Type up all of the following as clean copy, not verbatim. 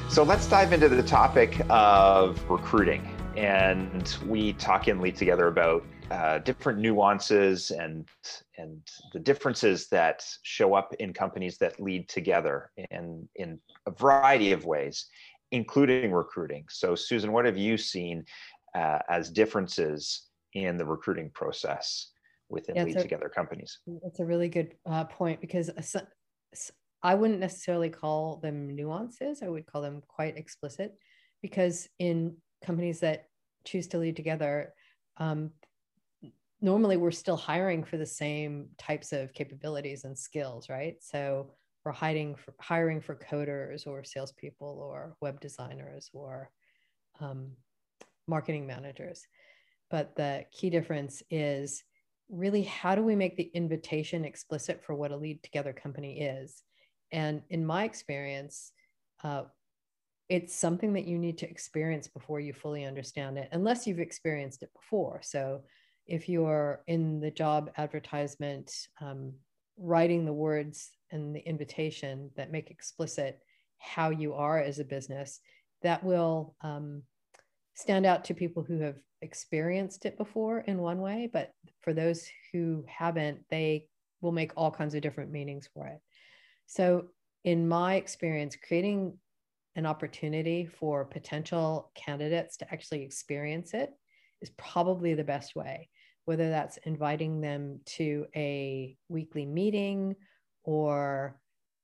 So let's dive into the topic of recruiting. And we talk in Lead Together about different nuances and the differences that show up in companies that lead together in a variety of ways, including recruiting. So Susan, what have you seen as differences in the recruiting process within Lead Together companies? That's a really good point, because I wouldn't necessarily call them nuances. I would call them quite explicit, because in companies that choose to lead together, normally we're still hiring for the same types of capabilities and skills, right? So we're hiring for coders or salespeople or web designers or marketing managers. But the key difference is really, how do we make the invitation explicit for what a lead together company is? And in my experience, it's something that you need to experience before you fully understand it, unless you've experienced it before. So if you're in the job advertisement, writing the words and the invitation that make explicit how you are as a business, that will stand out to people who have experienced it before in one way. But for those who haven't, they will make all kinds of different meanings for it. So in my experience, creating an opportunity for potential candidates to actually experience it is probably the best way, whether that's inviting them to a weekly meeting or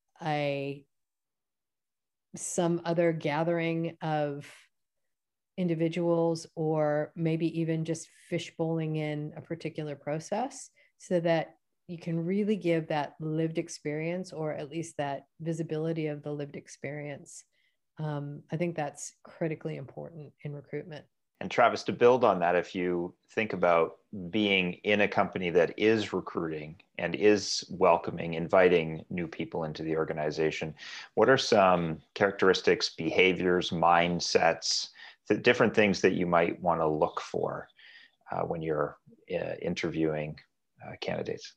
some other gathering of individuals, or maybe even just fishbowling in a particular process, so that you can really give that lived experience, or at least that visibility of the lived experience. I think that's critically important in recruitment. And Travis, to build on that, if you think about being in a company that is recruiting and is welcoming, inviting new people into the organization, what are some characteristics, behaviors, mindsets, the different things that you might want to look for when you're interviewing candidates?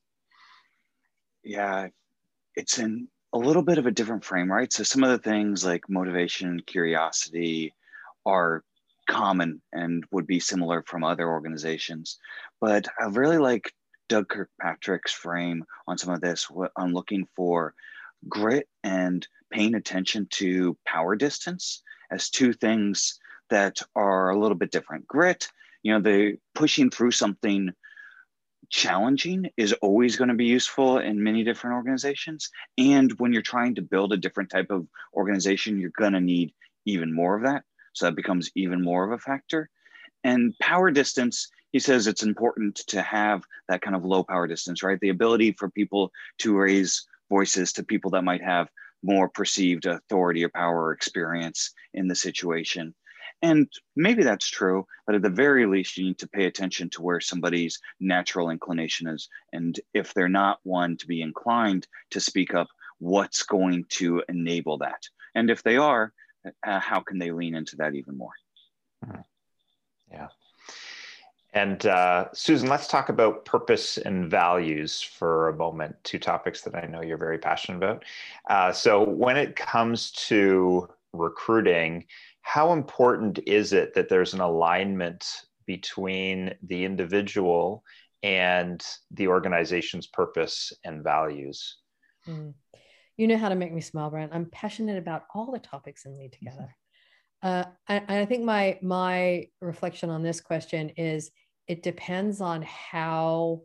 Yeah, it's in a little bit of a different frame, right? So some of the things like motivation, curiosity are common and would be similar from other organizations. But I really like Doug Kirkpatrick's frame on some of this. What I'm looking for grit and paying attention to power distance as two things that are a little bit different. Grit, the pushing through something challenging is always going to be useful in many different organizations. And when you're trying to build a different type of organization, you're going to need even more of that. So that becomes even more of a factor. And power distance, he says it's important to have that kind of low power distance, right? The ability for people to raise voices to people that might have more perceived authority or power or experience in the situation. And maybe that's true, but at the very least, you need to pay attention to where somebody's natural inclination is. And if they're not one to be inclined to speak up, what's going to enable that? And if they are, how can they lean into that even more? Yeah. And Susan, let's talk about purpose and values for a moment, two topics that I know you're very passionate about. So when it comes to recruiting, how important is it that there's an alignment between the individual and the organization's purpose and values? You know how to make me smile, Brent. I'm passionate about all the topics in Lead Together. I think my reflection on this question is, it depends on how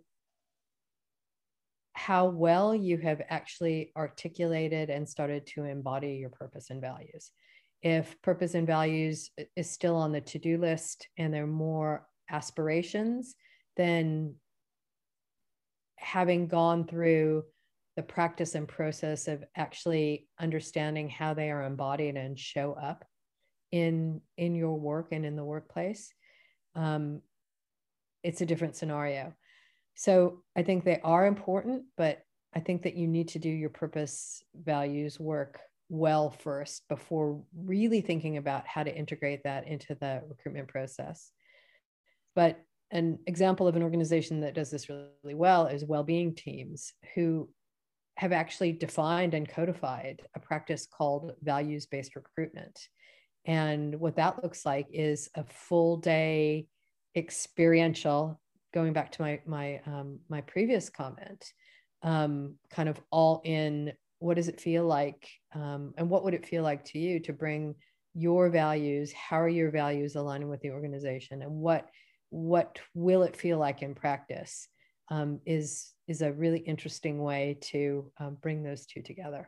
well you have actually articulated and started to embody your purpose and values. If purpose and values is still on the to-do list and they're more aspirations, then having gone through the practice and process of actually understanding how they are embodied and show up in your work and in the workplace, it's a different scenario. So I think they are important, but I think that you need to do your purpose values work well first before really thinking about how to integrate that into the recruitment process. But an example of an organization that does this really well is well-being teams, who have actually defined and codified a practice called values-based recruitment. And what that looks like is a full day experiential, going back to my previous comment, kind of all in, what does it feel like? And what would it feel like to you to bring your values? How are your values aligning with the organization? And what will it feel like in practice? Is a really interesting way to bring those two together.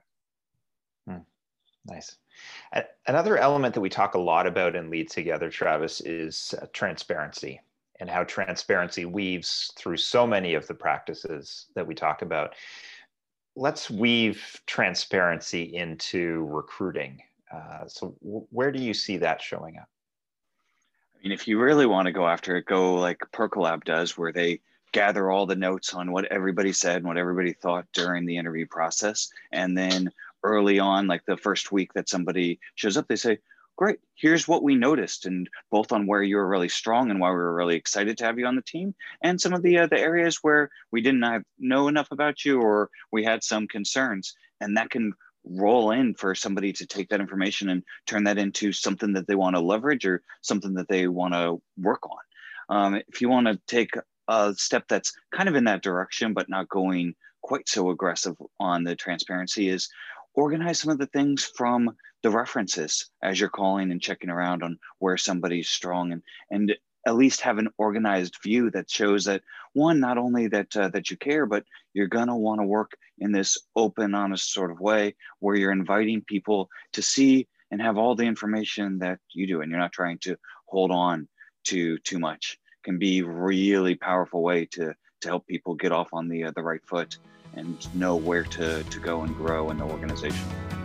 Nice. Another element that we talk a lot about in Lead Together, Travis, is transparency, and how transparency weaves through so many of the practices that we talk about. Let's weave transparency into recruiting. So where do you see that showing up? I mean, if you really want to go after it, go like Percolab does, where they gather all the notes on what everybody said and what everybody thought during the interview process. And then early on, like the first week that somebody shows up, they say, great, here's what we noticed, and both on where you were really strong and why we were really excited to have you on the team, and some of the areas where we didn't know enough about you, or we had some concerns. And that can roll in for somebody to take that information and turn that into something that they want to leverage or something that they want to work on. If you want to take a step that's kind of in that direction, but not going quite so aggressive on the transparency, is organize some of the things from the references as you're calling and checking around on where somebody's strong, and at least have an organized view that shows that, one, not only that you care, but you're gonna want to work in this open, honest sort of way where you're inviting people to see and have all the information that you do, and you're not trying to hold on to too much. Can be a really powerful way to help people get off on the right foot and know where to go and grow in the organization.